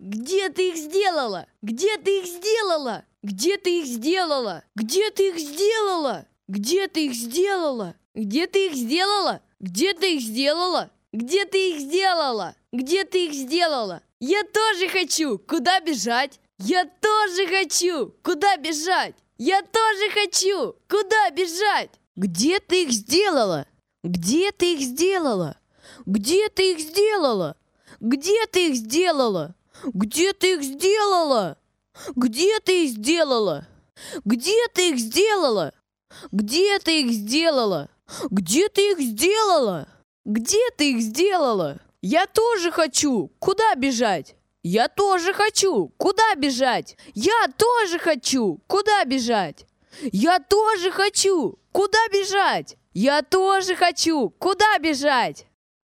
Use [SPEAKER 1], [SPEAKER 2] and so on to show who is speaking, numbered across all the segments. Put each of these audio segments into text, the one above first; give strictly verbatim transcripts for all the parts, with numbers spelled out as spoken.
[SPEAKER 1] Где ты их сделала? Где ты их сделала? Где ты их сделала? Где ты их сделала? Где ты их сделала? Где ты их сделала? Где ты их сделала? Где ты их сделала? Где ты их сделала? Я тоже хочу! Куда бежать? Я тоже хочу! Куда бежать? Я тоже хочу! Куда бежать? Где ты их сделала? Где ты их сделала? Где ты их сделала? Где ты их сделала? Где ты их сделала? Где ты их сделала? Где ты их сделала? Где ты их сделала? Где ты их сделала? Где ты их сделала? Я тоже хочу! Куда бежать? Я тоже хочу! Куда бежать? Я тоже хочу! Куда бежать? Я тоже хочу! Куда бежать? Я тоже хочу! Куда бежать?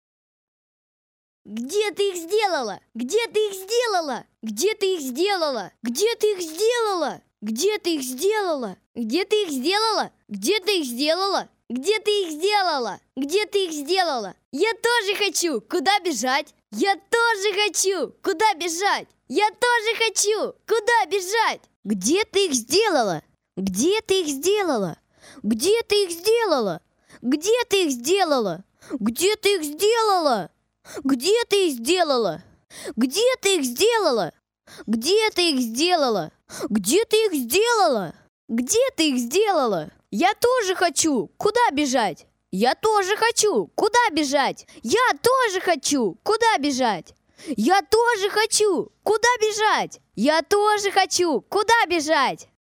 [SPEAKER 2] Где ты их сделала? Где ты их сделала?
[SPEAKER 1] Где ты их сделала? Где ты их сделала? Где ты их сделала?
[SPEAKER 2] Где ты их сделала?
[SPEAKER 1] Где ты их сделала?
[SPEAKER 2] Где ты их сделала?
[SPEAKER 1] Где ты их сделала? Я тоже хочу! Куда бежать? Я тоже хочу! Куда бежать? Я тоже хочу! Куда бежать?
[SPEAKER 2] Где ты их сделала? Где ты их сделала?
[SPEAKER 1] Где ты их сделала? Где ты их сделала? Где ты их сделала? Где ты их сделала? Где ты их сделала? Где ты их сделала? Где ты их сделала? Где ты их сделала? Я тоже хочу! Куда бежать? Я тоже хочу! Куда бежать? Я тоже хочу! Куда бежать? Я тоже хочу! Куда бежать? Я тоже хочу! Куда бежать?